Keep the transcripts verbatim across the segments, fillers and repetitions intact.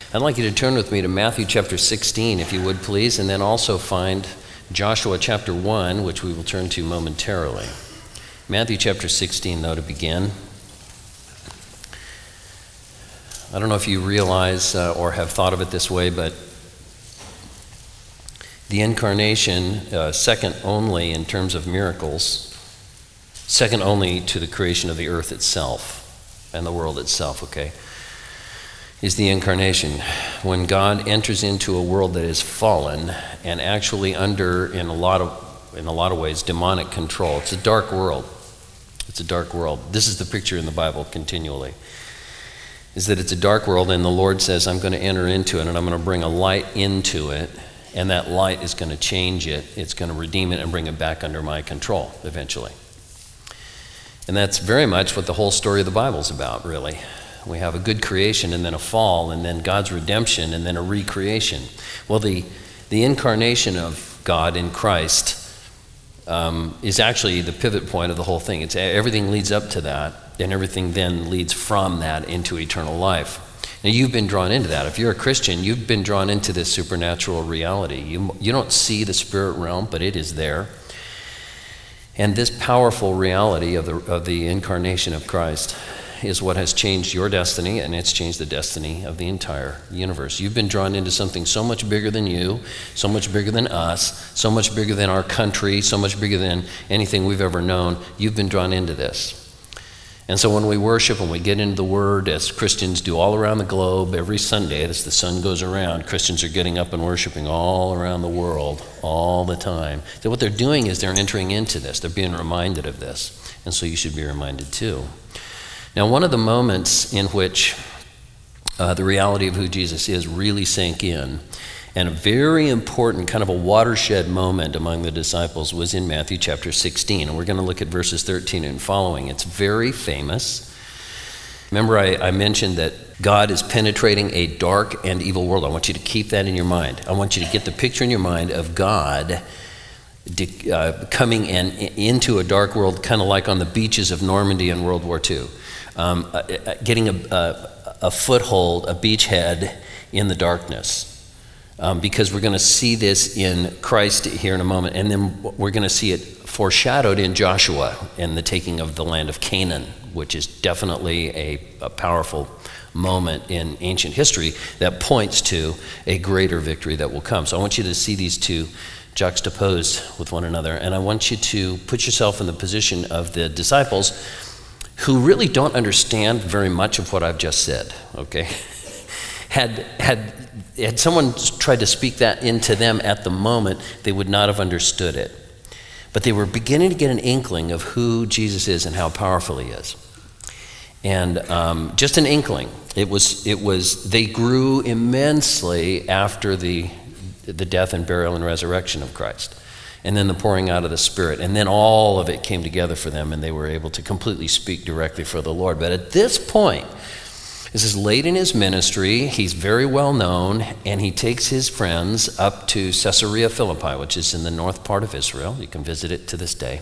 I'd like you to turn with me to Matthew chapter sixteen, if you would please, and then also find Joshua chapter one, which we will turn to momentarily. Matthew chapter sixteen, though, to begin. I don't know if you realize uh, or have thought of it this way, but the incarnation, uh, second only in terms of miracles, second only to the creation of the earth itself and the world itself, okay, is the incarnation. When God enters into a world that is fallen and actually under, in a lot of, in a lot of ways, demonic control. It's a dark world. It's a dark world. This is the picture in the Bible continually, is that it's a dark world, and the Lord says, I'm going to enter into it, and I'm going to bring a light into it, and that light is going to change it. It's going to redeem it and bring it back under my control eventually. And that's very much what the whole story of the Bible is about, really. We have a good creation and then a fall and then God's redemption and then a recreation. Well, the, the incarnation of God in Christ um, is actually the pivot point of the whole thing. It's, everything leads up to that, and everything then leads from that into eternal life. Now, you've been drawn into that. If you're a Christian, you've been drawn into this supernatural reality. You, you don't see the spirit realm, but it is there. And this powerful reality of the, of the incarnation of Christ is what has changed your destiny, and it's changed the destiny of the entire universe. You've been drawn into something so much bigger than you, so much bigger than us, so much bigger than our country, so much bigger than anything we've ever known. You've been drawn into this. And so when we worship and we get into the Word, as Christians do all around the globe, every Sunday as the sun goes around, Christians are getting up and worshiping all around the world all the time. So what they're doing is they're entering into this. They're being reminded of this. And so you should be reminded too. Now, one of the moments in which uh, the reality of who Jesus is really sank in, and a very important kind of a watershed moment among the disciples, was in Matthew chapter sixteen. And we're going to look at verses thirteen and following. It's very famous. Remember, I, I mentioned that God is penetrating a dark and evil world. I want you to keep that in your mind. I want you to get the picture in your mind of God de- uh, coming in, into a dark world, kind of like on the beaches of Normandy in World War Two. Um, uh, uh, getting a, a, a foothold, a beachhead in the darkness. Um, because we're going to see this in Christ here in a moment, and then we're going to see it foreshadowed in Joshua and the taking of the land of Canaan, which is definitely a, a powerful moment in ancient history that points to a greater victory that will come. So I want you to see these two juxtaposed with one another, and I want you to put yourself in the position of the disciples who really don't understand very much of what I've just said, okay? Had, had, had someone tried to speak that into them at the moment, they would not have understood it. But they were beginning to get an inkling of who Jesus is and how powerful he is. And um, just an inkling. It was, it was, they grew immensely after the, the death and burial and resurrection of Christ. And then the pouring out of the Spirit. And then all of it came together for them, and they were able to completely speak directly for the Lord. But at this point, this is late in his ministry, he's very well known, and he takes his friends up to Caesarea Philippi, which is in the north part of Israel. You can visit it to this day.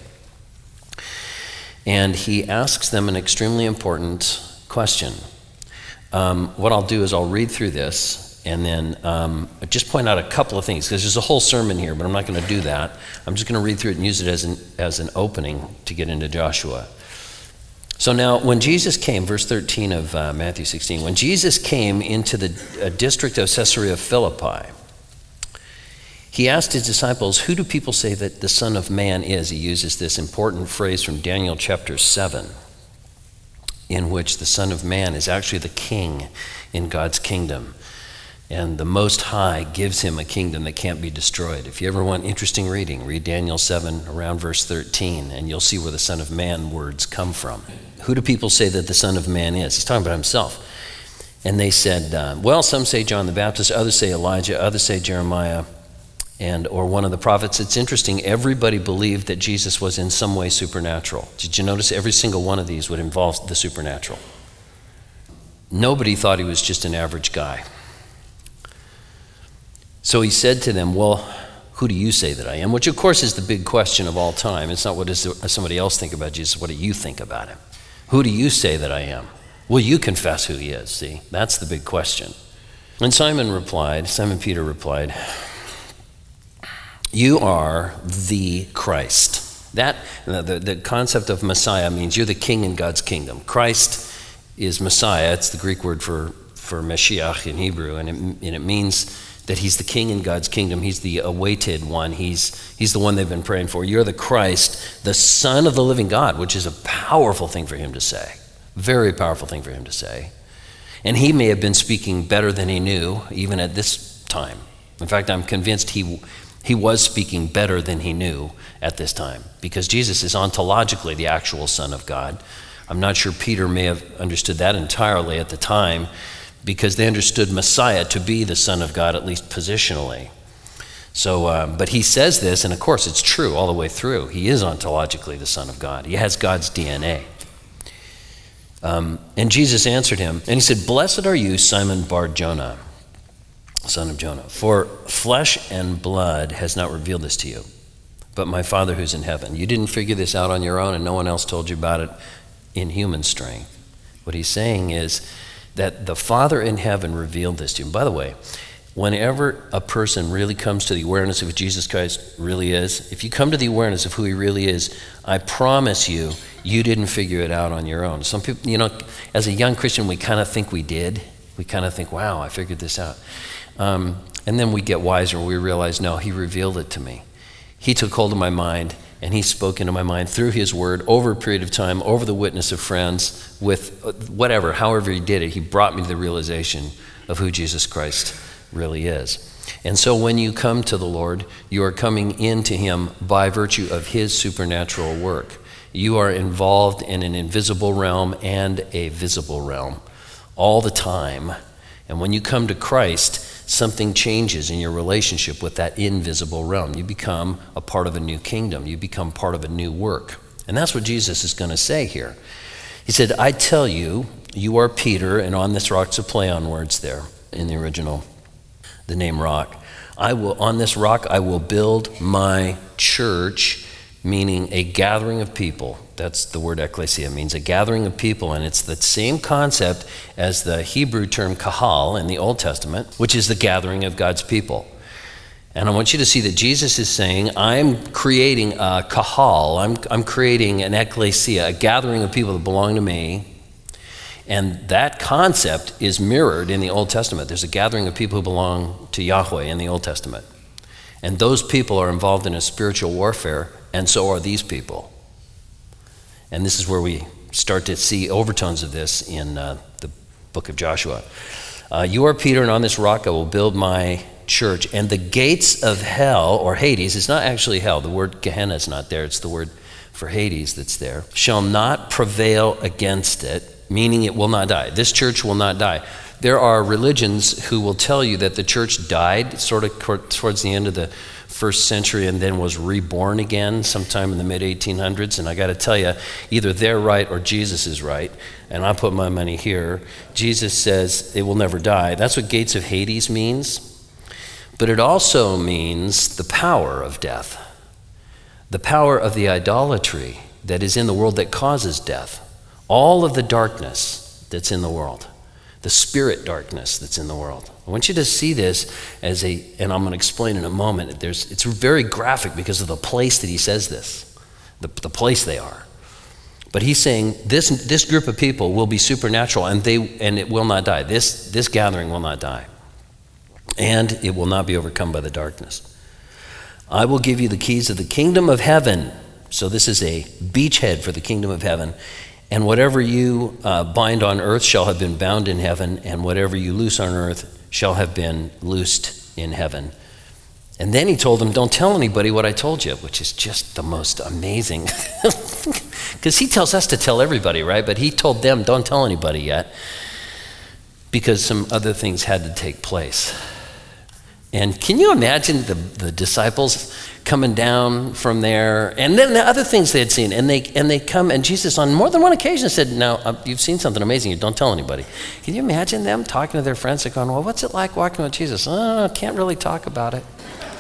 And he asks them an extremely important question. Um, what I'll do is I'll read through this, and then um, just point out a couple of things, because there's a whole sermon here, but I'm not going to do that. I'm just going to read through it and use it as an, as an opening to get into Joshua. So now, when Jesus came, verse thirteen of uh, Matthew sixteen, when Jesus came into the uh, district of Caesarea Philippi, he asked his disciples, who do people say that the Son of Man is? He uses this important phrase from Daniel chapter seven, in which the Son of Man is actually the king in God's kingdom. And the Most High gives him a kingdom that can't be destroyed. If you ever want interesting reading, read Daniel seven around verse thirteen, and you'll see where the Son of Man words come from. Who do people say that the Son of Man is? He's talking about himself. And they said, uh, well, some say John the Baptist, others say Elijah, others say Jeremiah, and or one of the prophets. It's interesting, everybody believed that Jesus was in some way supernatural. Did you notice every single one of these would involve the supernatural? Nobody thought he was just an average guy. So he said to them, well, who do you say that I am? Which, of course, is the big question of all time. It's not what does somebody else think about Jesus, what do you think about him? Who do you say that I am? Will you confess who he is? See, that's the big question. And Simon replied, Simon Peter replied, "You are the Christ." That, the, the concept of Messiah means you're the king in God's kingdom. Christ is Messiah. It's the Greek word for, for Mashiach in Hebrew, and it, and it means that he's the king in God's kingdom. He's the awaited one. He's, he's the one they've been praying for. You're the Christ, the Son of the living God, which is a powerful thing for him to say. Very powerful thing for him to say. And he may have been speaking better than he knew, even at this time. In fact, I'm convinced he, he was speaking better than he knew at this time, because Jesus is ontologically the actual Son of God. I'm not sure Peter may have understood that entirely at the time, because they understood Messiah to be the Son of God, at least positionally. So, uh, but he says this, and of course it's true all the way through. He is ontologically the Son of God. He has God's D N A. Um, and Jesus answered him, and he said, "Blessed are you, Simon Bar-Jonah, son of Jonah, for flesh and blood has not revealed this to you, but my Father who's in heaven." You didn't figure this out on your own, and no one else told you about it in human strength. What he's saying is that the Father in heaven revealed this to you. And by the way, whenever a person really comes to the awareness of who Jesus Christ really is, if you come to the awareness of who he really is, I promise you, you didn't figure it out on your own. Some people, you know, as a young Christian, we kind of think we did. We kind of think, wow, I figured this out. Um, and then we get wiser and we realize, no, he revealed it to me. He took hold of my mind and he spoke into my mind through his word over a period of time, over the witness of friends, with whatever, however he did it, he brought me to the realization of who Jesus Christ really is. And so when you come to the Lord, you are coming into him by virtue of his supernatural work. You are involved in an invisible realm and a visible realm all the time. And when you come to Christ, something changes in your relationship with that invisible realm. You become a part of a new kingdom. You become part of a new work. And that's what Jesus is going to say here. He said, "I tell you, you are Peter," and on this rock's a play on words there in the original, the name rock. I will, on this rock, I will build my church, meaning a gathering of people. That's the word ecclesia, means a gathering of people, and it's the same concept as the Hebrew term kahal in the Old Testament, which is the gathering of God's people. And I want you to see that Jesus is saying, I'm creating a kahal, I'm, I'm creating an ecclesia, a gathering of people that belong to me, and that concept is mirrored in the Old Testament. There's a gathering of people who belong to Yahweh in the Old Testament. And those people are involved in a spiritual warfare, and so are these people. And this is where we start to see overtones of this in uh, the book of Joshua. Uh, you are Peter, and on this rock I will build my church, and the gates of hell, or Hades, it's not actually hell, the word Gehenna is not there, it's the word for Hades that's there, shall not prevail against it, meaning it will not die. This church will not die. There are religions who will tell you that the church died sort of towards the end of the first century and then was reborn again sometime in the mid eighteen hundreds. And I got to tell you, either they're right or Jesus is right. And I put my money here. Jesus says it will never die. That's what gates of Hades means. But it also means the power of death, the power of the idolatry that is in the world that causes death, all of the darkness that's in the world, the spirit darkness that's in the world. I want you to see this as a, and I'm going to explain in a moment, there's, it's very graphic because of the place that he says this, the, the place they are. But he's saying this, this group of people will be supernatural and, they, and it will not die. This, this gathering will not die. And it will not be overcome by the darkness. I will give you the keys of the kingdom of heaven. So this is a beachhead for the kingdom of heaven. And whatever you uh, bind on earth shall have been bound in heaven, and whatever you loose on earth shall have been loosed in heaven. And then he told them, don't tell anybody what I told you, which is just the most amazing. Because he tells us to tell everybody, right? But he told them, don't tell anybody yet, because some other things had to take place. And can you imagine the, the disciples coming down from there, and then the other things they had seen, and they and they come, and Jesus on more than one occasion said, "Now uh, you've seen something amazing. You don't tell anybody." Can you imagine them talking to their friends and going, "Well, what's it like walking with Jesus?" "Oh, I can't really talk about it."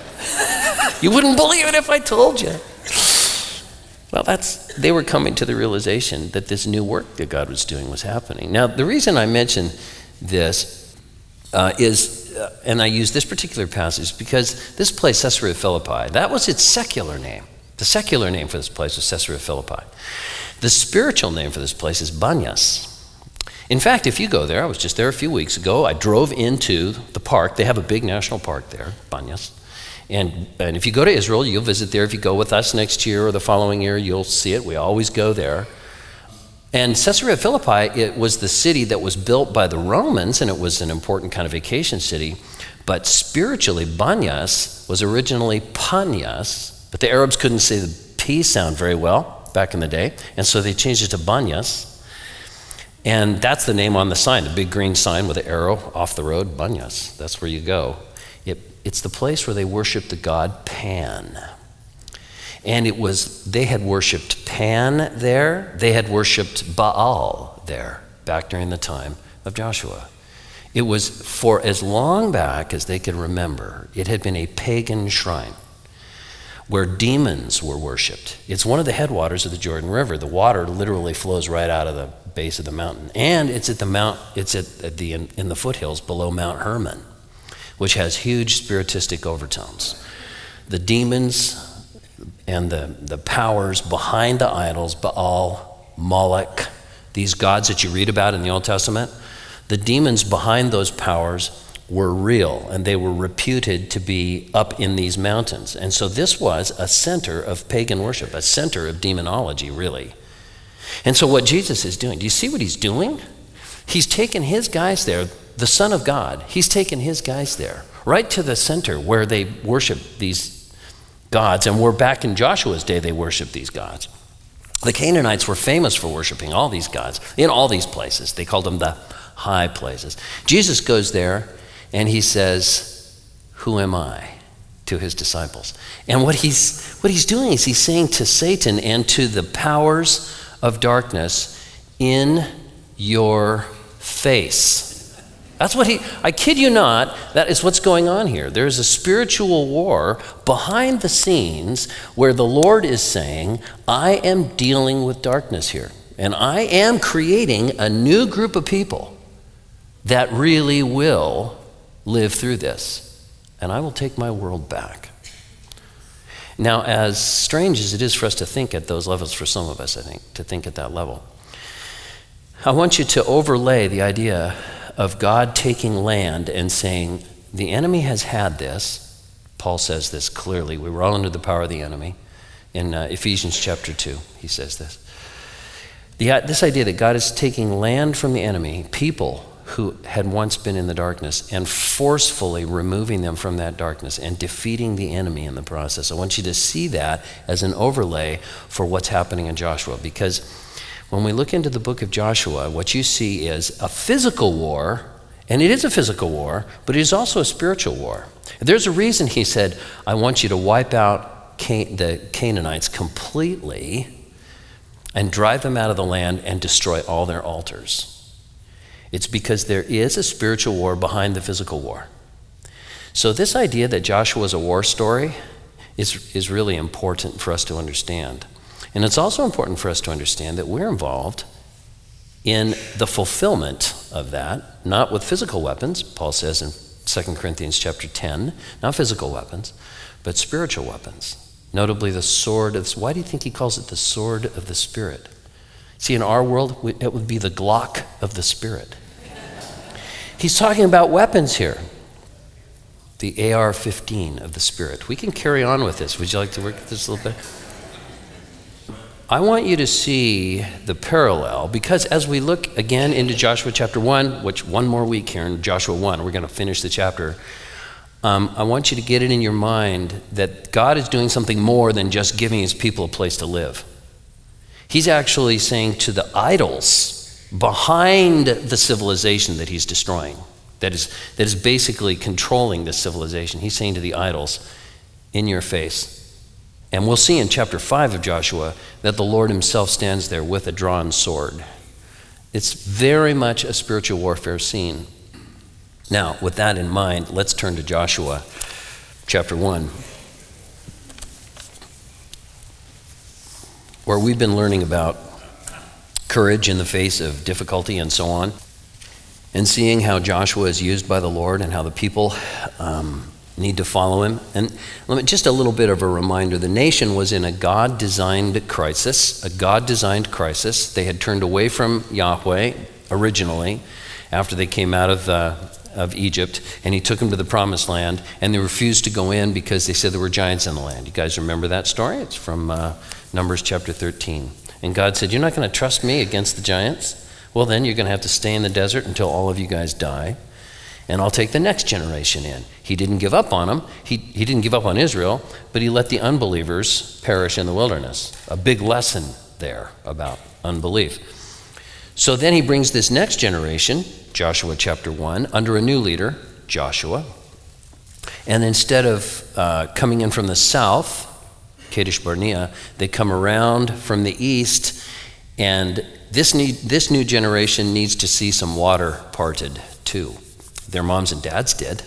"You wouldn't believe it if I told you." Well, that's they were coming to the realization that this new work that God was doing was happening. Now, the reason I mention this uh, is. uh, and I use this particular passage because this place, Caesarea Philippi, that was its secular name. The secular name for this place was Caesarea Philippi. The spiritual name for this place is Banyas. In fact, if you go there, I was just there a few weeks ago, I drove into the park. They have a big national park there, Banyas. And, and if you go to Israel, you'll visit there. If you go with us next year or the following year, you'll see it. We always go there. And Caesarea Philippi, it was the city that was built by the Romans, and it was an important kind of vacation city. But spiritually, Banyas was originally Panyas, but the Arabs couldn't say the P sound very well back in the day, and so they changed it to Banyas. And that's the name on the sign, the big green sign with the arrow off the road, Banyas. That's where you go. It, it's the place where they worshiped the god Pan. And it was, they had worshiped Pan there. They had worshiped Baal there back during the time of Joshua. It was for as long back as they could remember, it had been a pagan shrine where demons were worshipped. It's one of the headwaters of the Jordan River. The water literally flows right out of the base of the mountain. And it's at the mount, it's at, at the in, in the foothills below Mount Hermon, which has huge spiritistic overtones. The demons and the, the powers behind the idols, Baal, Moloch, these gods that you read about in the Old Testament, the demons behind those powers were real, and they were reputed to be up in these mountains. And so this was a center of pagan worship, a center of demonology, really. And so what Jesus is doing, do you see what he's doing? He's taken his guys there, the Son of God, he's taken his guys there, right to the center where they worship these gods. And we're back in Joshua's day, they worshiped these gods. The Canaanites were famous for worshiping all these gods in all these places. They called them the high places. Jesus goes there and he says, "Who am I?" to his disciples. And what he's what he's doing is he's saying to Satan and to the powers of darkness, in your face. That's what he, I kid you not, that is what's going on here. There's a spiritual war behind the scenes where the Lord is saying, I am dealing with darkness here. And I am creating a new group of people that really will live through this. And I will take my world back. Now, as strange as it is for us to think at those levels, for some of us, I think, to think at that level, I want you to overlay the idea of God taking land and saying, the enemy has had this. Paul says this clearly. We were all under the power of the enemy. In uh, Ephesians chapter two, he says this. The, uh, this idea that God is taking land from the enemy, people who had once been in the darkness, and forcefully removing them from that darkness and defeating the enemy in the process. I want you to see that as an overlay for what's happening in Joshua, because when we look into the book of Joshua, what you see is a physical war, and it is a physical war, but it is also a spiritual war. There's a reason he said, I want you to wipe out Can- the Canaanites completely and drive them out of the land and destroy all their altars. It's because there is a spiritual war behind the physical war. So this idea that Joshua is a war story is, is really important for us to understand. And it's also important for us to understand that we're involved in the fulfillment of that, not with physical weapons, Paul says in Second Corinthians chapter ten, not physical weapons, but spiritual weapons. Notably the sword of, why do you think he calls it the sword of the Spirit? See, in our world, it would be the Glock of the Spirit. He's talking about weapons here. The A R fifteen of the Spirit. We can carry on with this. Would you like to work with this a little bit? I want you to see the parallel, because as we look again into Joshua chapter one, which one more week here in Joshua one, we're going to finish the chapter. Um, I want you to get it in your mind that God is doing something more than just giving his people a place to live. He's actually saying to the idols behind the civilization that he's destroying, that is, that is basically controlling this civilization, he's saying to the idols, in your face. And we'll see in chapter five of Joshua that the Lord himself stands there with a drawn sword. It's very much a spiritual warfare scene. Now, with that in mind, let's turn to Joshua chapter one, where we've been learning about courage in the face of difficulty and so on. and seeing how Joshua is used by the Lord and how the people um, need to follow him. And let me, just a little bit of a reminder, the nation was in a God-designed crisis, a God-designed crisis. They had turned away from Yahweh originally after they came out of, uh, of Egypt, and he took them to the promised land, and they refused to go in because they said there were giants in the land. You guys remember that story? It's from uh, Numbers chapter thirteen. And God said, you're not going to trust me against the giants? Well, then you're going to have to stay in the desert until all of you guys die, and I'll take the next generation in. He didn't give up on them. He, he didn't give up on Israel, but he let the unbelievers perish in the wilderness. A big lesson there about unbelief. So then he brings this next generation, Joshua chapter one, under a new leader, Joshua. And instead of uh, coming in from the south, Kadesh Barnea, they come around from the east, and this need, this new generation needs to see some water parted too. Their moms and dads did.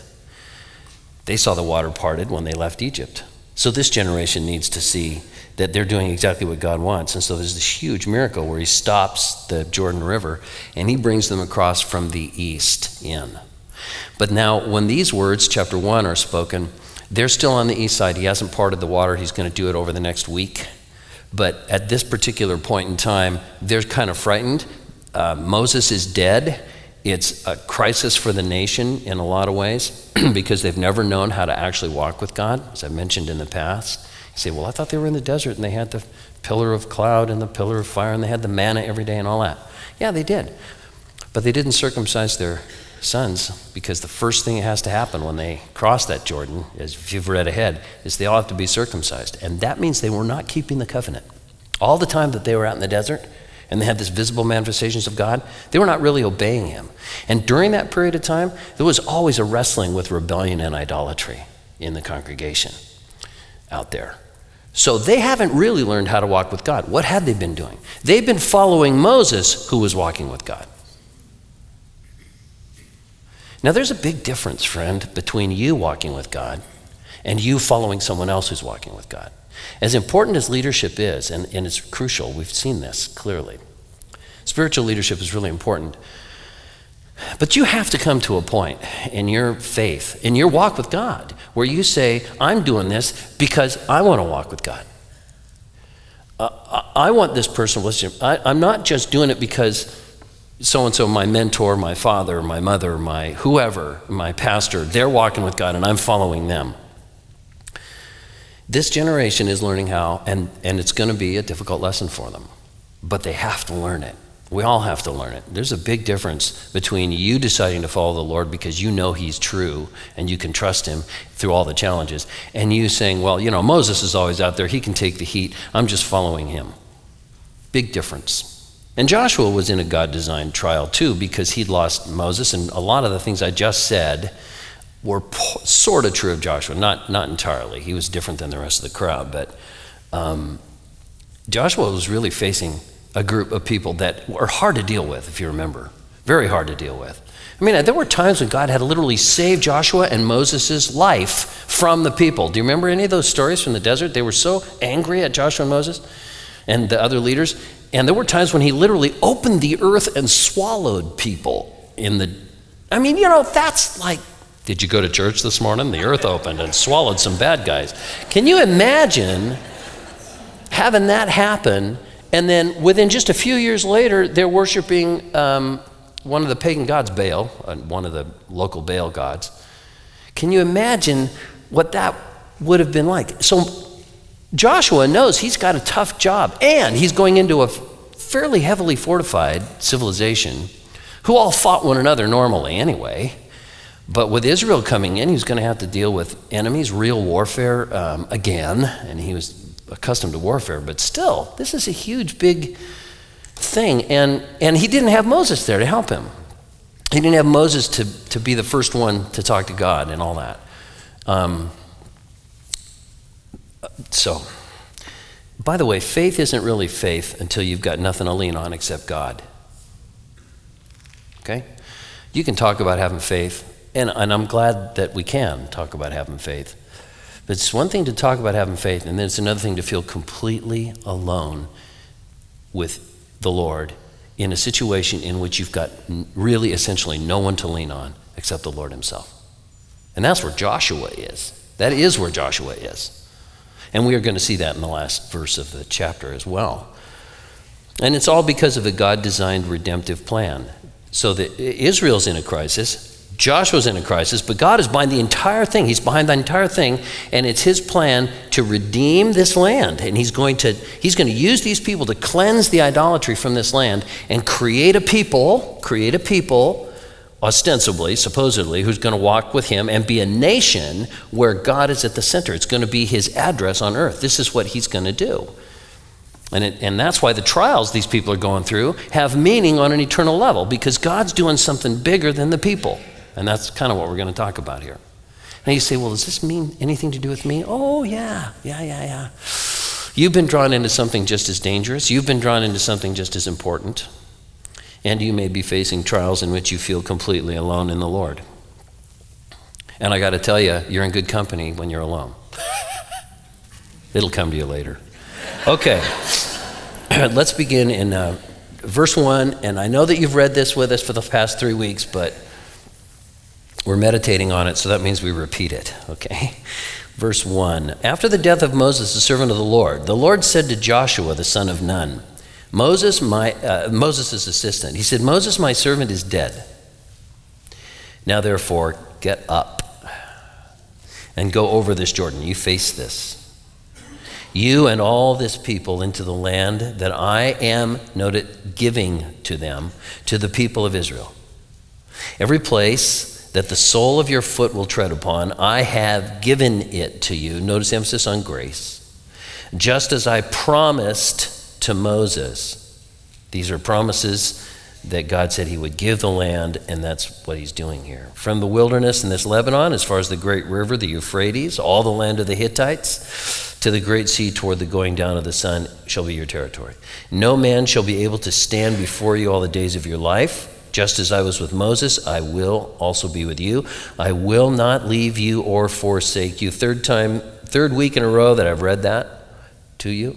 They saw the water parted when they left Egypt. So this generation needs to see that they're doing exactly what God wants. And so there's this huge miracle where he stops the Jordan River and he brings them across from the east in. But now when these words, chapter one, are spoken, they're still on the east side. He hasn't parted the water. He's going to do it over the next week. But at this particular point in time, they're kind of frightened. Uh, Moses is dead. It's a crisis for the nation in a lot of ways because they've never known how to actually walk with God, as I mentioned in the past. You say, well, I thought they were in the desert and they had the pillar of cloud and the pillar of fire and they had the manna every day and all that. Yeah, they did. But they didn't circumcise their sons, because the first thing that has to happen when they cross that Jordan, as if you've read ahead, is they all have to be circumcised. And that means they were not keeping the covenant. All the time that they were out in the desert and they had this visible manifestations of God, they were not really obeying him. And during that period of time, there was always a wrestling with rebellion and idolatry in the congregation out there. So they haven't really learned how to walk with God. What had they been doing? They've been following Moses, who was walking with God. Now, there's a big difference, friend, between you walking with God and you following someone else who's walking with God. As important as leadership is, and, and it's crucial, we've seen this clearly. Spiritual leadership is really important. But you have to come to a point in your faith, in your walk with God, where you say, I'm doing this because I want to walk with God. Uh, I want this person, listen, I, I'm not just doing it because so-and-so, my mentor, my father, my mother, my whoever, my pastor, they're walking with God and I'm following them. This generation is learning how, and, and it's going to be a difficult lesson for them, but they have to learn it. We all have to learn it. There's a big difference between you deciding to follow the Lord because you know he's true and you can trust him through all the challenges, and you saying, well, you know, Moses is always out there, he can take the heat, I'm just following him. Big difference. And Joshua was in a God-designed trial too, because he'd lost Moses, and a lot of the things I just said were po- sort of true of Joshua, not not entirely. He was different than the rest of the crowd, but um, Joshua was really facing a group of people that were hard to deal with, if you remember. Very hard to deal with. I mean, there were times when God had literally saved Joshua and Moses' life from the people. Do you remember any of those stories from the desert? They were so angry at Joshua and Moses and the other leaders. And there were times when he literally opened the earth and swallowed people in the, I mean, you know, that's like, did you go to church this morning? The earth opened and swallowed some bad guys. Can you imagine having that happen? And then within just a few years later, they're worshiping um, one of the pagan gods, Baal, uh, one of the local Baal gods. Can you imagine what that would have been like? So Joshua knows he's got a tough job, and he's going into a fairly heavily fortified civilization who all fought one another normally anyway. But with Israel coming in, he was going to have to deal with enemies, real warfare um, again, and he was accustomed to warfare, but still, this is a huge, big thing. And, and he didn't have Moses there to help him. He didn't have Moses to, to be the first one to talk to God and all that. Um, so, by the way, faith isn't really faith until you've got nothing to lean on except God. Okay? You can talk about having faith, and, and I'm glad that we can talk about having faith. But it's one thing to talk about having faith, and then it's another thing to feel completely alone with the Lord in a situation in which you've got really essentially no one to lean on except the Lord himself. And that's where Joshua is. That is where Joshua is. And we are going to see that in the last verse of the chapter as well. And it's all because of a God-designed redemptive plan. So that Israel's in a crisis, Joshua's in a crisis, but God is behind the entire thing. He's behind the entire thing, and it's his plan to redeem this land. And he's going to he's going to use these people to cleanse the idolatry from this land and create a people, create a people, ostensibly, supposedly, who's going to walk with him and be a nation where God is at the center. It's going to be his address on earth. This is what he's going to do. And, it, and that's why the trials these people are going through have meaning on an eternal level, because God's doing something bigger than the people. And that's kind of what we're going to talk about here. And you say, well, does this mean anything to do with me? Oh, yeah, yeah, yeah, yeah. You've been drawn into something just as dangerous. You've been drawn into something just as important. And you may be facing trials in which you feel completely alone in the Lord. And I got to tell you, you're in good company when you're alone. It'll come to you later. Okay, let's begin in uh, verse one. And I know that you've read this with us for the past three weeks, but we're meditating on it, so that means we repeat it, okay? Verse one, after the death of Moses, the servant of the Lord, the Lord said to Joshua, the son of Nun, Moses, my uh, Moses' assistant, he said, Moses, my servant, is dead. Now, therefore, get up and go over this Jordan. You face this. You and all this people into the land that I am, note it, giving to them, to the people of Israel. Every place that the sole of your foot will tread upon, I have given it to you. Notice the emphasis on grace. Just as I promised to Moses. These are promises that God said he would give the land, and that's what he's doing here. From the wilderness in this Lebanon, as far as the great river, the Euphrates, all the land of the Hittites, to the great sea toward the going down of the sun shall be your territory. No man shall be able to stand before you all the days of your life. Just as I was with Moses, I will also be with you. I will not leave you or forsake you. Third time, third week in a row that I've read that to you.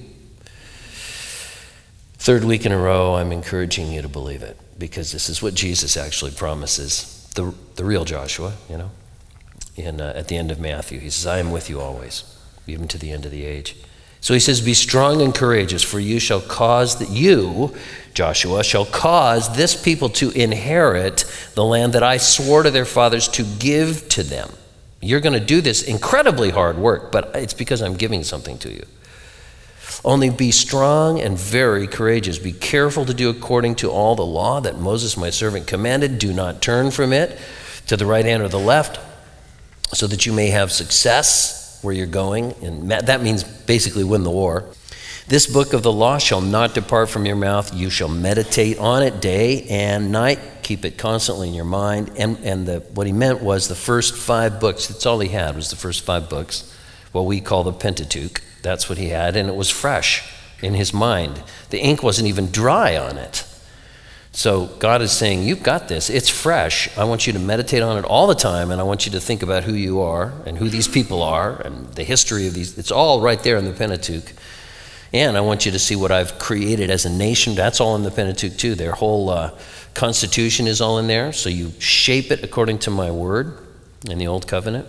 Third week in a row, I'm encouraging you to believe it, because this is what Jesus actually promises, the, the real Joshua, you know, in, uh, at the end of Matthew. He says, I am with you always, even to the end of the age. So he says, be strong and courageous, for you shall cause that you, Joshua, shall cause this people to inherit the land that I swore to their fathers to give to them. You're going to do this incredibly hard work, but it's because I'm giving something to you. Only be strong and very courageous. Be careful to do according to all the law that Moses, my servant, commanded. Do not turn from it to the right hand or the left, so that you may have success where you're going, and that means basically win the war. This book of the law shall not depart from your mouth. You shall meditate on it day and night. Keep it constantly in your mind. And, and the, what he meant was the first five books. That's all he had, was the first five books, what we call the Pentateuch. That's what he had, and it was fresh in his mind. The ink wasn't even dry on it. So God is saying, you've got this. It's fresh. I want you to meditate on it all the time, and I want you to think about who you are and who these people are and the history of these. It's all right there in the Pentateuch. And I want you to see what I've created as a nation. That's all in the Pentateuch too. Their whole uh, constitution is all in there. So you shape it according to my word in the Old Covenant.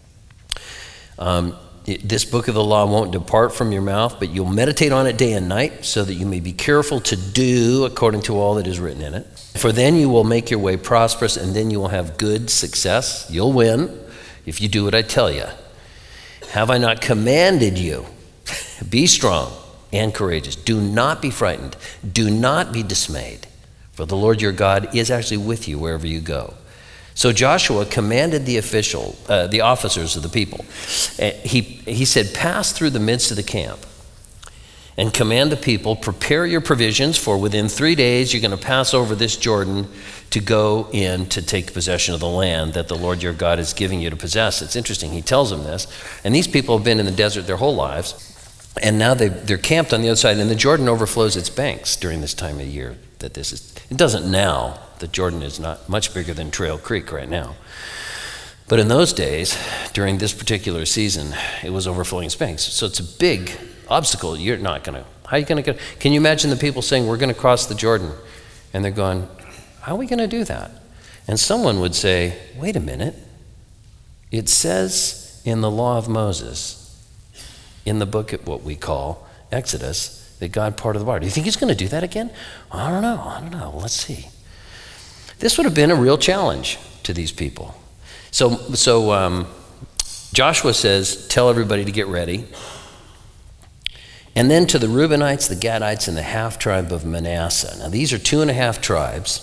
Um, This book of the law won't depart from your mouth, but you'll meditate on it day and night, so that you may be careful to do according to all that is written in it. For then you will make your way prosperous, and then you will have good success. You'll win if you do what I tell you. Have I not commanded you? Be strong and courageous. Do not be frightened. Do not be dismayed, for the Lord your God is actually with you wherever you go. So Joshua commanded the official, uh, the officers of the people. Uh, he, he said, pass through the midst of the camp and command the people, prepare your provisions, for within three days you're going to pass over this Jordan to go in to take possession of the land that the Lord your God is giving you to possess. It's interesting, he tells them this. And these people have been in the desert their whole lives, and now they, they're camped on the other side, and the Jordan overflows its banks during this time of year that this is. It doesn't now. The Jordan is not much bigger than Trail Creek right now. But in those days, during this particular season, it was overflowing its banks. So it's a big obstacle. You're not going to, how are you going to go? Can you imagine the people saying, we're going to cross the Jordan? And they're going, how are we going to do that? And someone would say, wait a minute. It says in the law of Moses, in the book of what we call Exodus, that God parted the water. Do you think he's going to do that again? I don't know. I don't know. Let's see. This would have been a real challenge to these people. So, so um, Joshua says, tell everybody to get ready. And then to the Reubenites, the Gadites, and the half-tribe of Manasseh. Now, these are two and a half tribes.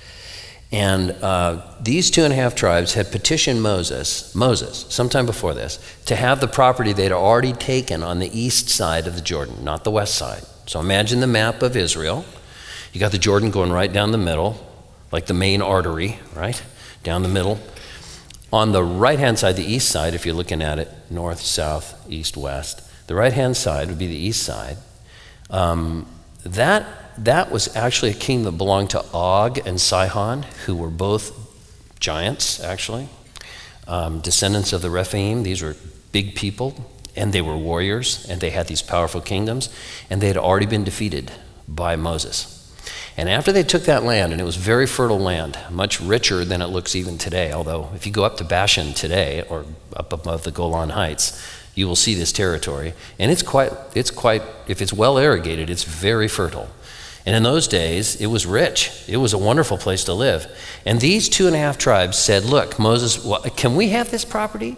And uh, these two and a half tribes had petitioned Moses, Moses, sometime before this, to have the property they'd already taken on the east side of the Jordan, not the west side. So imagine the map of Israel. You got the Jordan going right down the middle, like the main artery, right? Down the middle. On the right-hand side, the east side, if you're looking at it, north, south, east, west, the right-hand side would be the east side. Um, that, that was actually a kingdom that belonged to Og and Sihon, who were both giants, actually, um, descendants of the Rephaim. These were big people, and they were warriors, and they had these powerful kingdoms, and they had already been defeated by Moses. And after they took that land, and it was very fertile land, much richer than it looks even today, although if you go up to Bashan today, or up above the Golan Heights, you will see this territory. And it's quite, it's quite, if it's well irrigated, it's very fertile. And in those days, it was rich. It was a wonderful place to live. And these two and a half tribes said, look, Moses, can we have this property?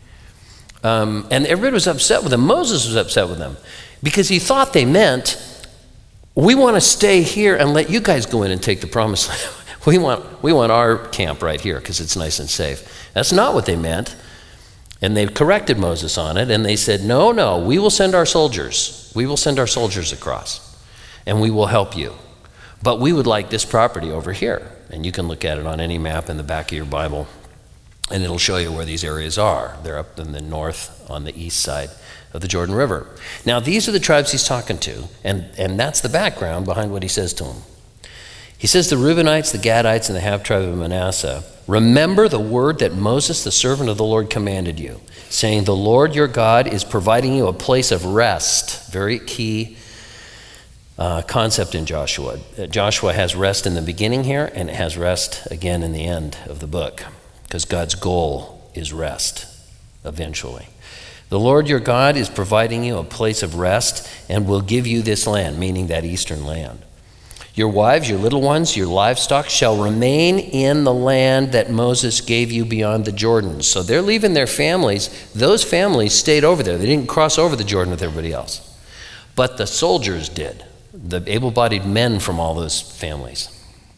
Um, and everybody was upset with them. Moses was upset with them because he thought they meant, we want to stay here and let you guys go in and take the promised land. we want, we want our camp right here because it's nice and safe. That's not what they meant. And they corrected Moses on it, and they said, no, no, we will send our soldiers. We will send our soldiers across, and we will help you. But we would like this property over here. And you can look at it on any map in the back of your Bible, and it'll show you where these areas are. They're up in the north on the east side of the Jordan River. Now, these are the tribes he's talking to, and, and that's the background behind what he says to them. He says, the Reubenites, the Gadites, and the half-tribe of Manasseh, remember the word that Moses, the servant of the Lord, commanded you, saying, the Lord your God is providing you a place of rest. Very key uh, concept in Joshua. Uh, Joshua has rest in the beginning here, and it has rest again in the end of the book, because God's goal is rest eventually. The Lord your God is providing you a place of rest and will give you this land, meaning that eastern land. Your wives, your little ones, your livestock shall remain in the land that Moses gave you beyond the Jordan. So they're leaving their families. Those families stayed over there. They didn't cross over the Jordan with everybody else. But the soldiers did, the able-bodied men from all those families.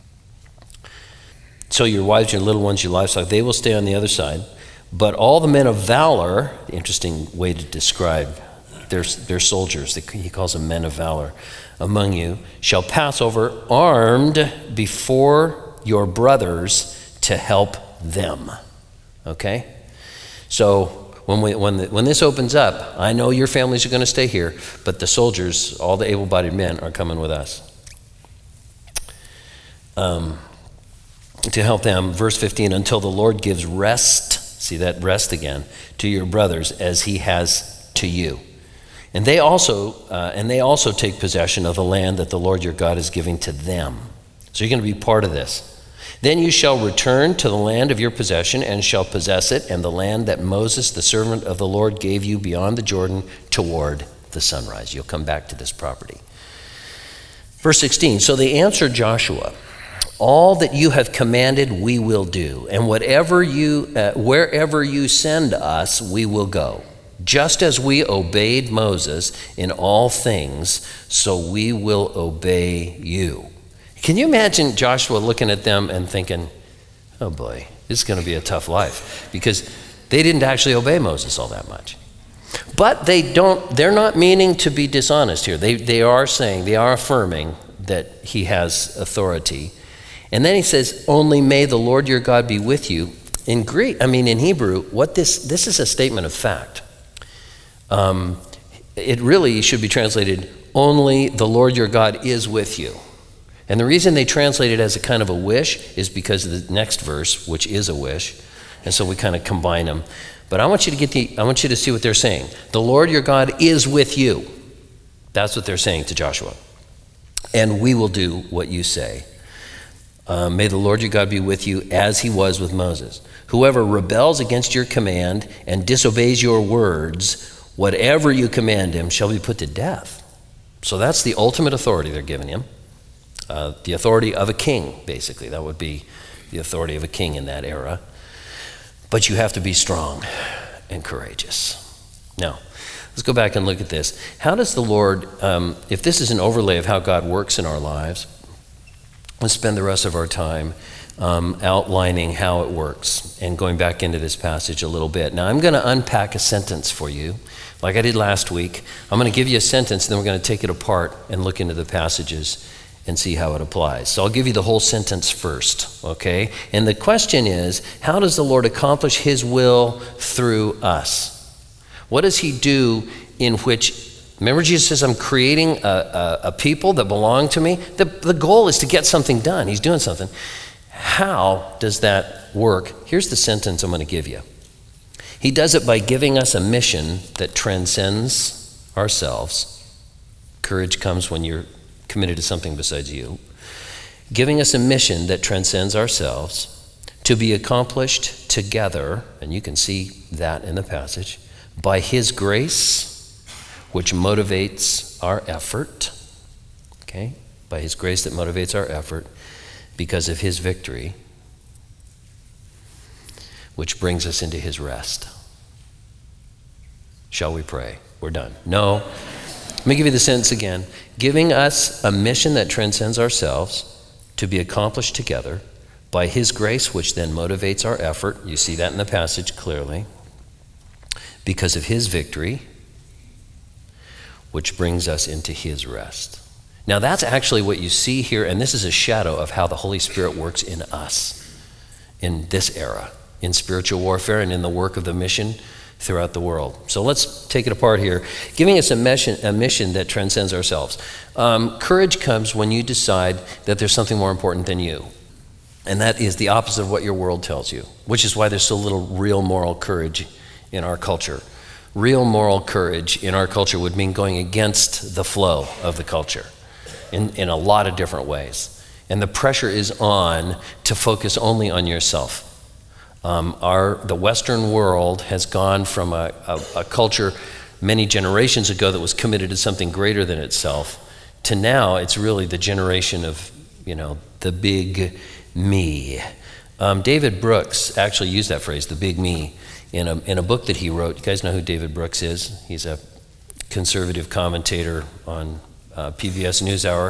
So your wives, your little ones, your livestock, they will stay on the other side. But all the men of valor, interesting way to describe their, their soldiers, he calls them men of valor, among you shall pass over armed before your brothers to help them. Okay? So when we when the, when this opens up, I know your families are going to stay here, but the soldiers, all the able-bodied men, are coming with us. Um, to help them, verse fifteen, until the Lord gives rest, see that rest again, to your brothers as he has to you. And they also uh, and they also take possession of the land that the Lord your God is giving to them. So you're going to be part of this. Then you shall return to the land of your possession and shall possess it, and the land that Moses, the servant of the Lord, gave you beyond the Jordan toward the sunrise. You'll come back to this property. Verse sixteen, so they answered Joshua, all that you have commanded we will do, and whatever you, uh, wherever you send us, we will go. Just as we obeyed Moses in all things, so we will obey you. Can you imagine Joshua looking at them and thinking, oh boy, this is going to be a tough life, because they didn't actually obey Moses all that much. But they don't, they're not meaning to be dishonest here. They, they are saying, they are affirming that he has authority. And then he says, only may the Lord your God be with you. In Greek, I mean in Hebrew, what this, this is a statement of fact. Um, it really should be translated, only the Lord your God is with you. And the reason they translate it as a kind of a wish is because of the next verse, which is a wish. And so we kind of combine them. But I want you to get the, I want you to see what they're saying. The Lord your God is with you. That's what they're saying to Joshua. And we will do what you say. Uh, may the Lord your God be with you as he was with Moses. Whoever rebels against your command and disobeys your words, whatever you command him shall be put to death. So that's the ultimate authority they're giving him. Uh, the authority of a king, basically. That would be the authority of a king in that era. But you have to be strong and courageous. Now, let's go back and look at this. How does the Lord, um, if this is an overlay of how God works in our lives, let's spend the rest of our time um, outlining how it works and going back into this passage a little bit. Now, I'm going to unpack a sentence for you, like I did last week. I'm going to give you a sentence, and then we're going to take it apart and look into the passages and see how it applies. So I'll give you the whole sentence first, okay? And the question is, how does the Lord accomplish his will through us? What does he do in which... Remember, Jesus says, I'm creating a, a, a people that belong to me. The, the goal is to get something done. He's doing something. How does that work? Here's the sentence I'm going to give you. He does it by giving us a mission that transcends ourselves. Courage comes when you're committed to something besides you. Giving us a mission that transcends ourselves to be accomplished together, and you can see that in the passage, by his grace, which motivates our effort, okay? By his grace that motivates our effort, because of his victory, which brings us into his rest. Shall we pray? We're done. No. Let me give you the sentence again. Giving us a mission that transcends ourselves to be accomplished together by his grace, which then motivates our effort. You see that in the passage clearly. Because of his victory, which brings us into his rest. Now that's actually what you see here, and this is a shadow of how the Holy Spirit works in us in this era, in spiritual warfare and in the work of the mission throughout the world. So let's take it apart here. Giving us a mission, a mission that transcends ourselves. Um, courage comes when you decide that there's something more important than you. And that is the opposite of what your world tells you, which is why there's so little real moral courage in our culture. Real moral courage in our culture would mean going against the flow of the culture in, in a lot of different ways. And the pressure is on to focus only on yourself. Um, our, the Western world has gone from a, a, a culture many generations ago that was committed to something greater than itself to now it's really the generation of, you know, the big me. Um, David Brooks actually used that phrase, the big me, in a, in a book that he wrote. You guys know who David Brooks is? He's a conservative commentator on uh, P B S NewsHour.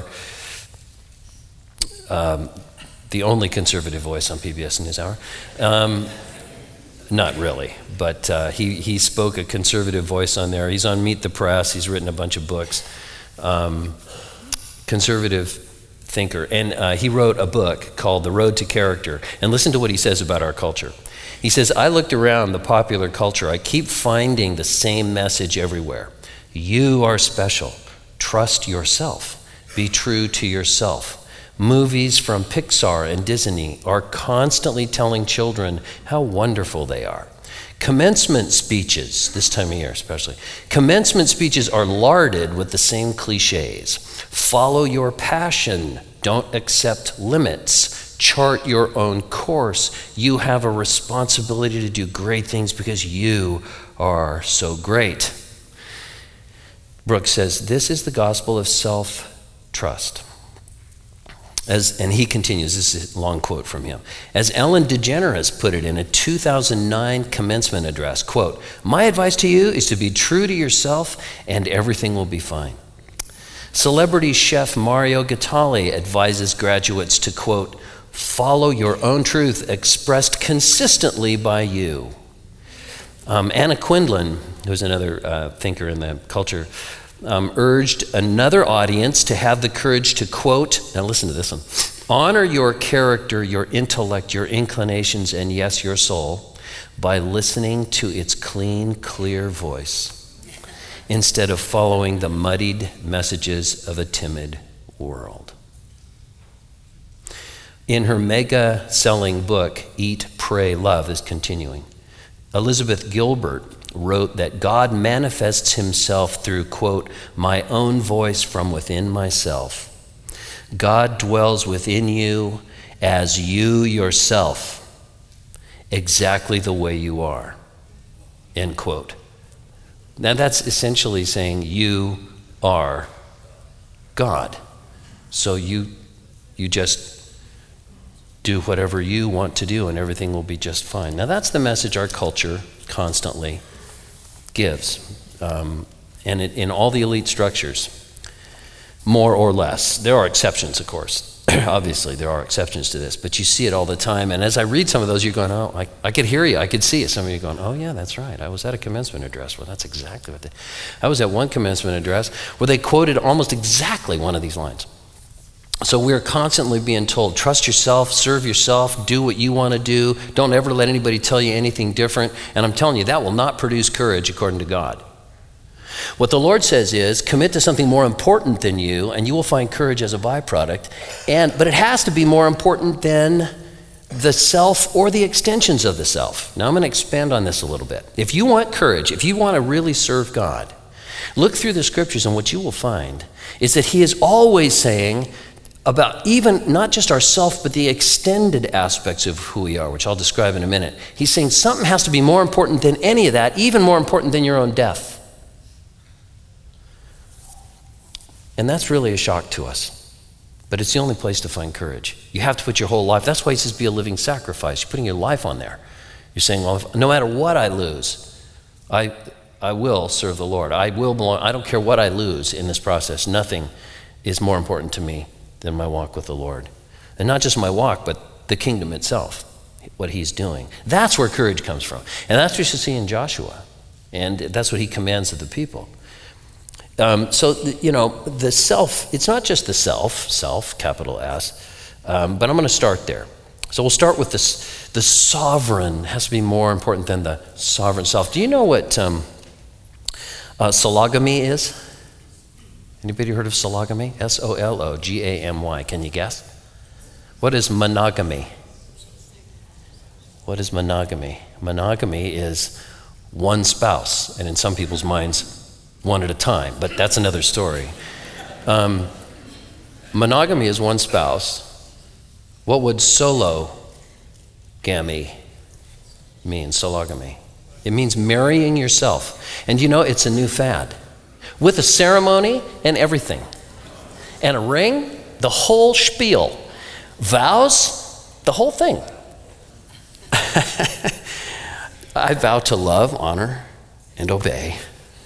Um, the only conservative voice on P B S NewsHour. Um, not really, but uh, he, he spoke a conservative voice on there. He's on Meet the Press. He's written a bunch of books. Um, conservative thinker. And uh, he wrote a book called The Road to Character. And listen to what he says about our culture. He says, I looked around the popular culture. I keep finding the same message everywhere. You are special. Trust yourself. Be true to yourself. Movies from Pixar and Disney are constantly telling children how wonderful they are. Commencement speeches, this time of year especially, commencement speeches are larded with the same cliches. Follow your passion. Don't accept limits. Chart your own course. You have a responsibility to do great things because you are so great. Brooks says, this is the gospel of self-trust. As, and he continues, this is a long quote from him. As Ellen DeGeneres put it in a two thousand nine commencement address, quote, my advice to you is to be true to yourself and everything will be fine. Celebrity chef Mario Gatali advises graduates to, quote, follow your own truth expressed consistently by you. Um, Anna Quindlen, who's another uh, thinker in the culture, um, urged another audience to have the courage to, quote, now listen to this one, honor your character, your intellect, your inclinations, and yes, your soul, by listening to its clean, clear voice, instead of following the muddied messages of a timid world. In her mega-selling book, Eat, Pray, Love, is continuing. Elizabeth Gilbert wrote that God manifests himself through, quote, my own voice from within myself. God dwells within you as you yourself, exactly the way you are, end quote. Now that's essentially saying you are God. So you you just do whatever you want to do and everything will be just fine. Now that's the message our culture constantly gives. Um, and it, in all the elite structures, more or less. There are exceptions, of course. Obviously, there are exceptions to this, but you see it all the time. And as I read some of those, you're going, oh, I, I could hear you. I could see it. Some of you are going, oh, yeah, that's right. I was at a commencement address. Well, that's exactly what they... I was at one commencement address where they quoted almost exactly one of these lines. So we're constantly being told, trust yourself, serve yourself, do what you want to do. Don't ever let anybody tell you anything different. And I'm telling you, that will not produce courage according to God. What the Lord says is, commit to something more important than you, and you will find courage as a byproduct. And but it has to be more important than the self or the extensions of the self. Now I'm going to expand on this a little bit. If you want courage, if you want to really serve God, look through the scriptures, and what you will find is that he is always saying about even not just ourself, but the extended aspects of who we are, which I'll describe in a minute. He's saying something has to be more important than any of that, even more important than your own death. And that's really a shock to us. But it's the only place to find courage. You have to put your whole life. That's why he says be a living sacrifice. You're putting your life on there. You're saying, well, if, no matter what I lose, I I will serve the Lord. I will belong. I don't care what I lose in this process. Nothing is more important to me than my walk with the Lord. And not just my walk, but the kingdom itself, what he's doing. That's where courage comes from. And that's what you see in Joshua. And that's what he commands of the people. Um, so, you know, the self, it's not just the self, self, capital S, um, but I'm going to start there. So we'll start with this, the sovereign has to be more important than the sovereign self. Do you know what um, uh, sologamy is? Anybody heard of sologamy? S O L O G A M Y. Can you guess? What is monogamy? What is monogamy? Monogamy is one spouse, and in some people's minds, one at a time, but that's another story. Um, monogamy is one spouse. What would sologamy mean, sologamy? It means marrying yourself. And you know, it's a new fad. With a ceremony and everything. And a ring, the whole spiel. Vows, the whole thing. I vow to love, honor, and obey.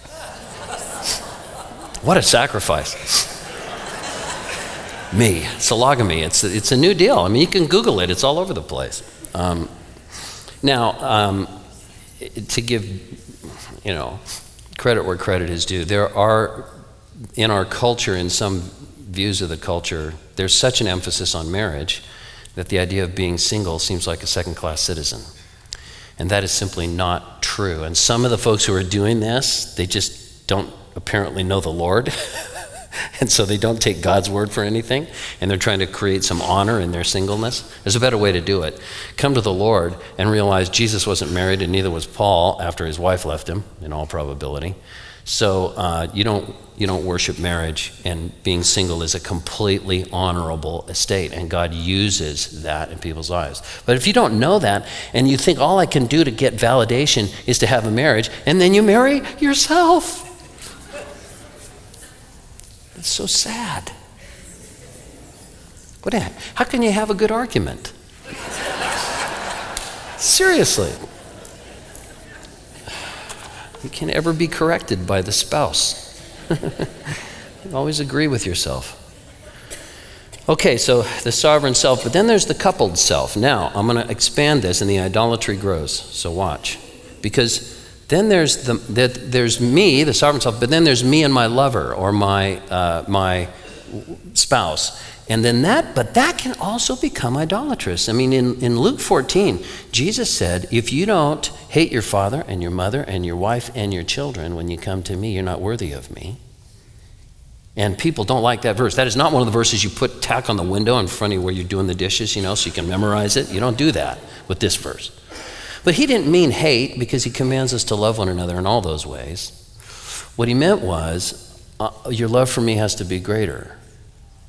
What a sacrifice. Me, sologamy, it's, it's a new deal. I mean, you can Google it, it's all over the place. Um, now, um, to give, you know, credit where credit is due, there are, in our culture, in some views of the culture, there's such an emphasis on marriage that the idea of being single seems like a second-class citizen. And that is simply not true. And some of the folks who are doing this, they just don't apparently know the Lord, and so they don't take God's word for anything, and they're trying to create some honor in their singleness. There's a better way to do it. Come to the Lord and realize Jesus wasn't married, and neither was Paul after his wife left him, in all probability. So uh, you don't you don't worship marriage, and being single is a completely honorable estate, and God uses that in people's lives. But if you don't know that, and you think all I can do to get validation is to have a marriage, and then you marry yourself. It's so sad. What? How can you have a good argument? Seriously. You can't ever be corrected by the spouse. You always agree with yourself. Okay, so the sovereign self, but then there's the coupled self. Now, I'm going to expand this, and the idolatry grows. So watch. Because then there's the, the there's me, the sovereign self, but then there's me and my lover or my uh, my spouse. And then that, but that can also become idolatrous. I mean, in, in Luke fourteen, Jesus said, if you don't hate your father and your mother and your wife and your children when you come to me, you're not worthy of me. And people don't like that verse. That is not one of the verses you put tack on the window in front of you where you're doing the dishes, you know, so you can memorize it. You don't do that with this verse. But he didn't mean hate, because he commands us to love one another in all those ways. What he meant was, uh, your love for me has to be greater.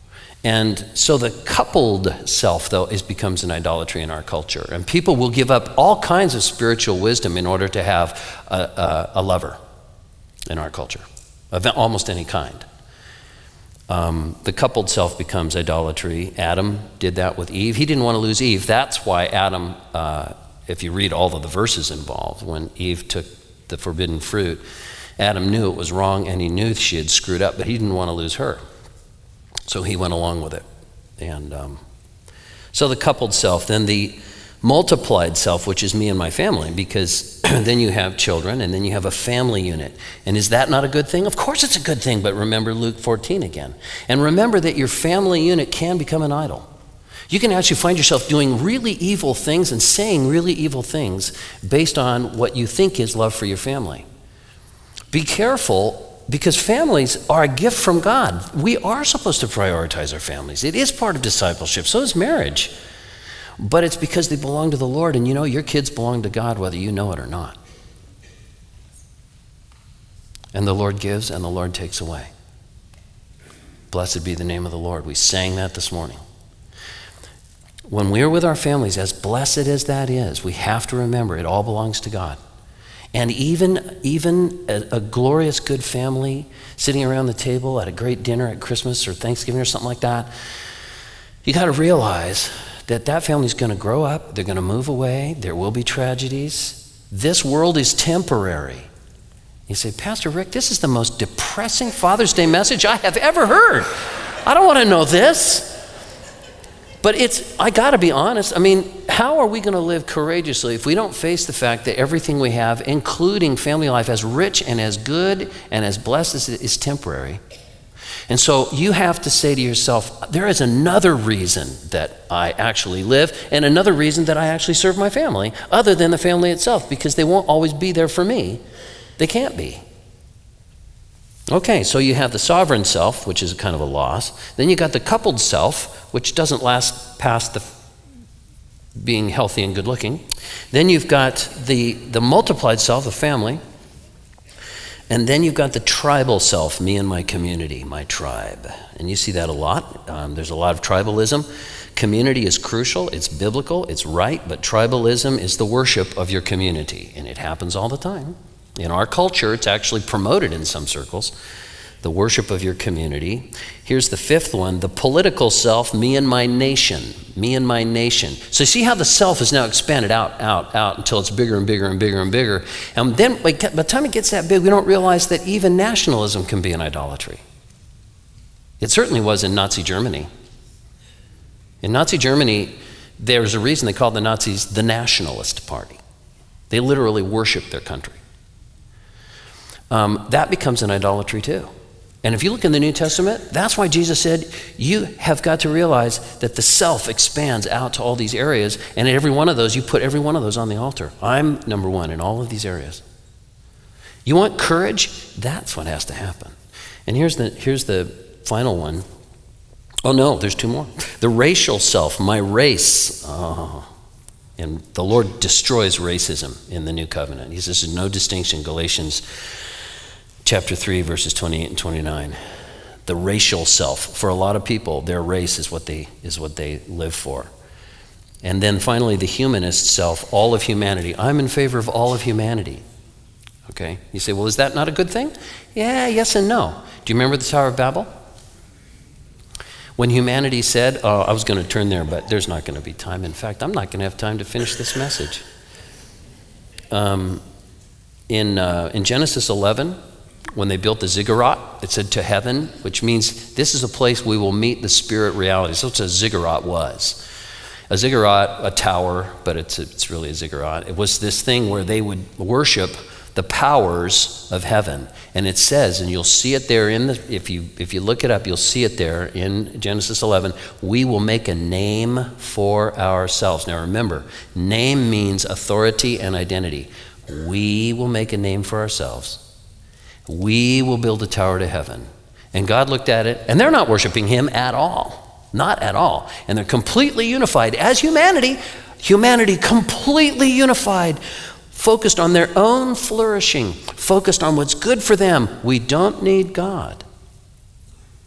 And so the coupled self, though, is becomes an idolatry in our culture. And people will give up all kinds of spiritual wisdom in order to have a, a, a lover in our culture, of almost any kind. Um, the coupled self becomes idolatry. Adam did that with Eve. He didn't want to lose Eve. That's why Adam, uh, if you read all of the verses involved, when Eve took the forbidden fruit, Adam knew it was wrong and he knew she had screwed up, but he didn't want to lose her. So he went along with it. And um, so the coupled self, then the multiplied self, which is me and my family, because then you have children and then you have a family unit. And is that not a good thing? Of course it's a good thing, but remember Luke fourteen again. And remember that your family unit can become an idol. You can actually find yourself doing really evil things and saying really evil things based on what you think is love for your family. Be careful, because families are a gift from God. We are supposed to prioritize our families. It is part of discipleship. So is marriage. But it's because they belong to the Lord, and you know your kids belong to God whether you know it or not. And the Lord gives and the Lord takes away. Blessed be the name of the Lord. We sang that this morning. When we're with our families, as blessed as that is, we have to remember it all belongs to God. And even, even a, a glorious good family sitting around the table at a great dinner at Christmas or Thanksgiving or something like that, you got to realize that that family's going to grow up, they're going to move away, there will be tragedies. This world is temporary. You say, Pastor Rick, this is the most depressing Father's Day message I have ever heard. I don't want to know this. But it's, I got to be honest, I mean, how are we going to live courageously if we don't face the fact that everything we have, including family life, as rich and as good and as blessed as it is temporary? And so you have to say to yourself, there is another reason that I actually live and another reason that I actually serve my family other than the family itself, because they won't always be there for me. They can't be. Okay, so you have the sovereign self, which is kind of a loss. Then you got the coupled self, which doesn't last past the being healthy and good looking. Then you've got the, the multiplied self, the family. And then you've got the tribal self, me and my community, my tribe. And you see that a lot. Um, there's a lot of tribalism. Community is crucial, it's biblical, it's right, but tribalism is the worship of your community. And it happens all the time. In our culture, it's actually promoted in some circles, the worship of your community. Here's the fifth one, the political self, me and my nation, me and my nation. So you see how the self is now expanded out, out, out until it's bigger and bigger and bigger and bigger. And then by the time it gets that big, we don't realize that even nationalism can be an idolatry. It certainly was in Nazi Germany. In Nazi Germany, there's a reason they called the Nazis the Nationalist Party. They literally worshiped their country. Um, that becomes an idolatry too. And if you look in the New Testament, that's why Jesus said, you have got to realize that the self expands out to all these areas, and in every one of those, you put every one of those on the altar. I'm number one in all of these areas. You want courage? That's what has to happen. And here's the, here's the final one. Oh no, there's two more. The racial self, my race. Oh. And the Lord destroys racism in the New Covenant. He says there's no distinction, Galatians chapter three, verses twenty-eight and twenty-nine. The racial self. For a lot of people, their race is what they is what they live for. And then finally, the humanist self, all of humanity. I'm in favor of all of humanity. Okay? You say, well, is that not a good thing? Yeah, yes and no. Do you remember the Tower of Babel? When humanity said, oh, I was going to turn there, but there's not going to be time. In fact, I'm not going to have time to finish this message. Um, in, uh, in Genesis eleven, when they built the ziggurat, it said to heaven, which means this is a place we will meet the spirit reality. So that's what a ziggurat was. A ziggurat, a tower, but it's, it's really a ziggurat. It was this thing where they would worship the powers of heaven. And it says, and you'll see it there in the, if you if you look it up, you'll see it there in Genesis eleven, we will make a name for ourselves. Now remember, name means authority and identity. We will make a name for ourselves. We will build a tower to heaven. And God looked at it, and they're not worshiping him at all. Not at all. And they're completely unified as humanity, humanity completely unified, focused on their own flourishing, focused on what's good for them. We don't need God.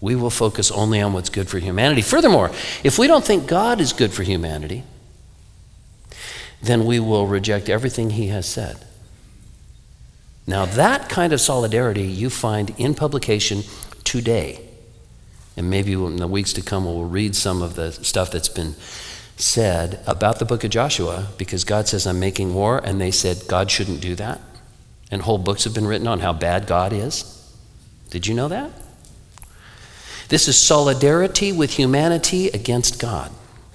We will focus only on what's good for humanity. Furthermore, if we don't think God is good for humanity, then we will reject everything he has said. Now, that kind of solidarity you find in publication today. And maybe in the weeks to come, we'll read some of the stuff that's been said about the book of Joshua, because God says, I'm making war, and they said God shouldn't do that. And whole books have been written on how bad God is. Did you know that? This is solidarity with humanity against God.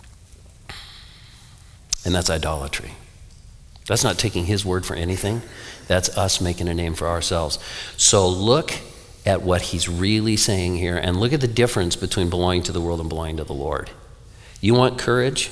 And that's idolatry. That's not taking his word for anything. That's us making a name for ourselves. So look at what he's really saying here, and look at the difference between belonging to the world and belonging to the Lord. You want courage?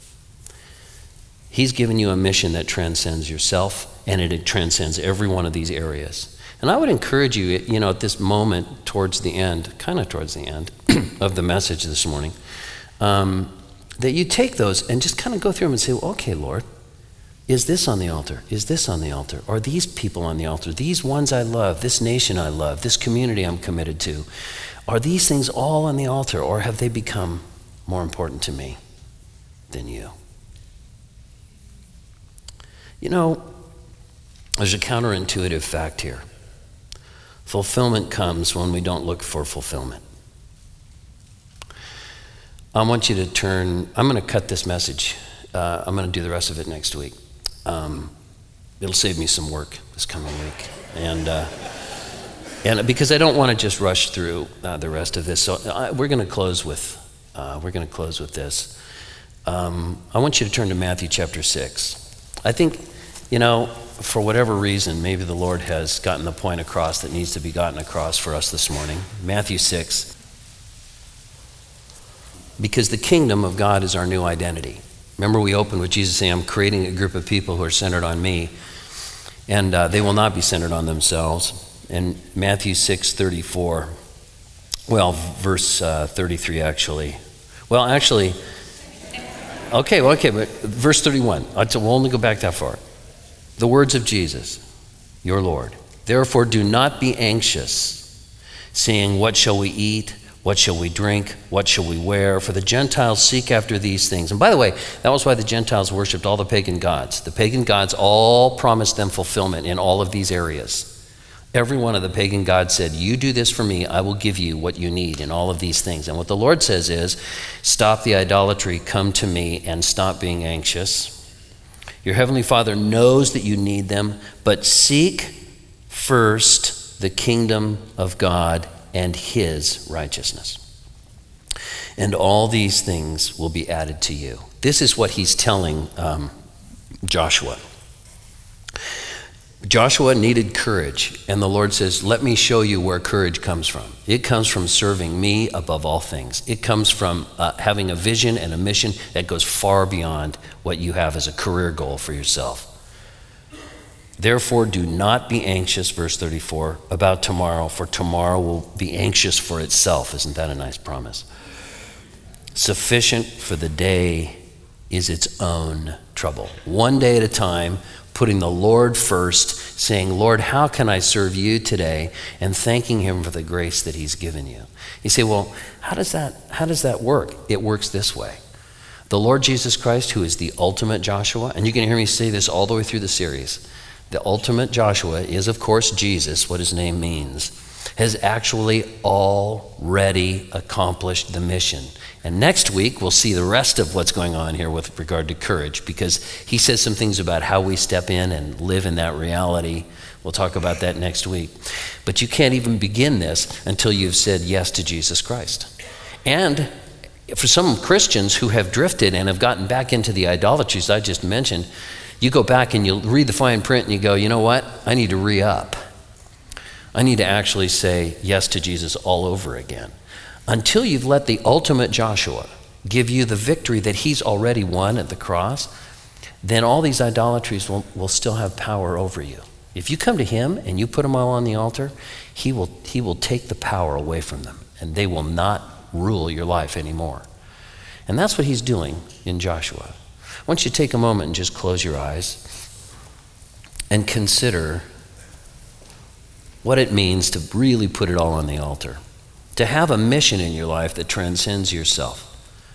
He's given you a mission that transcends yourself, and it transcends every one of these areas. And I would encourage you, you know, at this moment towards the end, kind of towards the end of the message this morning, um, that you take those and just kind of go through them and say, well, okay, Lord, is this on the altar? Is this on the altar? Are these people on the altar? These ones I love, this nation I love, this community I'm committed to, are these things all on the altar, or have they become more important to me than you? You know, there's a counterintuitive fact here. Fulfillment comes when we don't look for fulfillment. I want you to turn, I'm going to cut this message. Uh, I'm going to do the rest of it next week. Um, it'll save me some work this coming week. And uh, and because I don't want to just rush through uh, the rest of this. So I, we're going to close with, uh, we're going to close with this. Um, I want you to turn to Matthew chapter six. I think, you know, for whatever reason, maybe the Lord has gotten the point across that needs to be gotten across for us this morning. Matthew six. Because the kingdom of God is our new identity. Remember, we opened with Jesus saying, I'm creating a group of people who are centered on me, and uh, they will not be centered on themselves. In Matthew six thirty-four, well, verse uh, thirty-three actually. Well, actually, okay, well, okay, but verse thirty-one. We'll only go back that far. The words of Jesus, your Lord. Therefore, do not be anxious, saying, what shall we eat? What shall we drink? What shall we wear? For the Gentiles seek after these things. And by the way, that was why the Gentiles worshipped all the pagan gods. The pagan gods all promised them fulfillment in all of these areas. Every one of the pagan gods said, you do this for me, I will give you what you need in all of these things. And what the Lord says is, stop the idolatry, come to me, and stop being anxious. Your heavenly Father knows that you need them, but seek first the kingdom of God and his righteousness. And all these things will be added to you. This is what he's telling um, Joshua. Joshua needed courage, and the Lord says, let me show you where courage comes from. It comes from serving me above all things. It comes from uh, having a vision and a mission that goes far beyond what you have as a career goal for yourself. Therefore, do not be anxious, verse thirty-four, about tomorrow, for tomorrow will be anxious for itself. Isn't that a nice promise? Sufficient for the day is its own trouble. One day at a time, putting the Lord first, saying, Lord, how can I serve you today? And thanking him for the grace that he's given you. You say, well, how does that, how does that work? It works this way. The Lord Jesus Christ, who is the ultimate Joshua, and you can hear me say this all the way through the series, the ultimate Joshua is, of course, Jesus, what his name means, has actually already accomplished the mission. And next week, we'll see the rest of what's going on here with regard to courage, because he says some things about how we step in and live in that reality. We'll talk about that next week. But you can't even begin this until you've said yes to Jesus Christ. And for some Christians who have drifted and have gotten back into the idolatries I just mentioned, you go back and you read the fine print and you go, you know what? I need to re-up. I need to actually say yes to Jesus all over again. Until you've let the ultimate Joshua give you the victory that he's already won at the cross, then all these idolatries will, will still have power over you. If you come to him and you put them all on the altar, he will, he will take the power away from them, and they will not rule your life anymore. And that's what he's doing in Joshua. I want you to take a moment and just close your eyes and consider what it means to really put it all on the altar. to have a mission in your life that transcends yourself.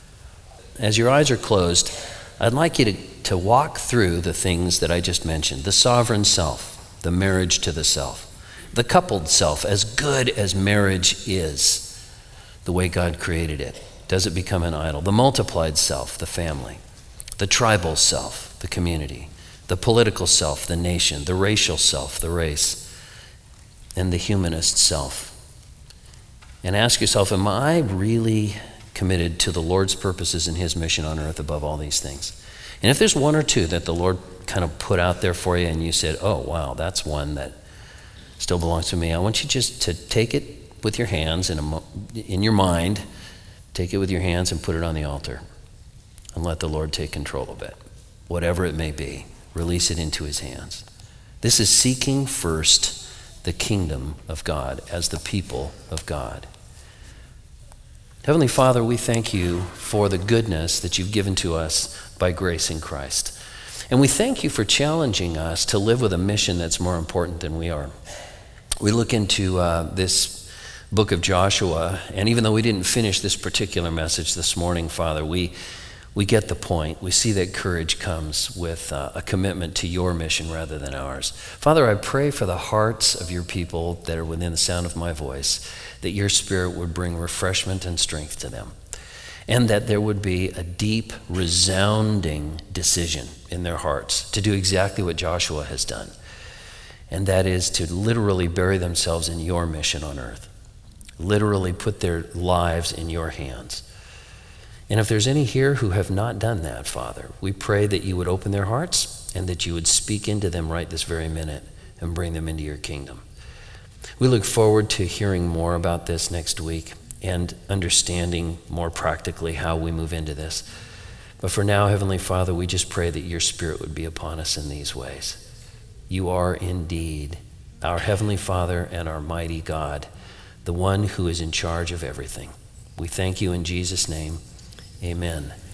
As your eyes are closed, I'd like you to, to walk through the things that I just mentioned. The sovereign self, the marriage to the self, the coupled self, as good as marriage is, the way God created it. Does it become an idol? The multiplied self, the family. The tribal self, the community. The political self, the nation. The racial self, the race. And the humanist self. And ask yourself, am I really committed to the Lord's purposes and his mission on earth above all these things? And if there's one or two that the Lord kind of put out there for you and you said, oh, wow, that's one that still belongs to me, I want you just to take it with your hands in, a, in your mind, take it with your hands and put it on the altar and let the Lord take control of it. Whatever it may be, release it into his hands. This is seeking first the kingdom of God as the people of God. Heavenly Father, we thank you for the goodness that you've given to us by grace in Christ. And we thank you for challenging us to live with a mission that's more important than we are. We look into uh, this book of Joshua, and even though we didn't finish this particular message this morning, Father, we we get the point. We see that courage comes with uh, a commitment to your mission rather than ours. Father, I pray for the hearts of your people that are within the sound of my voice, that your Spirit would bring refreshment and strength to them, and that there would be a deep, resounding decision in their hearts to do exactly what Joshua has done, and that is to literally bury themselves in your mission on earth. Literally put their lives in your hands. And if there's any here who have not done that, Father, we pray that you would open their hearts and that you would speak into them right this very minute and bring them into your kingdom. We look forward to hearing more about this next week and understanding more practically how we move into this. But for now, Heavenly Father, we just pray that your Spirit would be upon us in these ways. You are indeed our Heavenly Father and our mighty God, the one who is in charge of everything. We thank you in Jesus' name. Amen.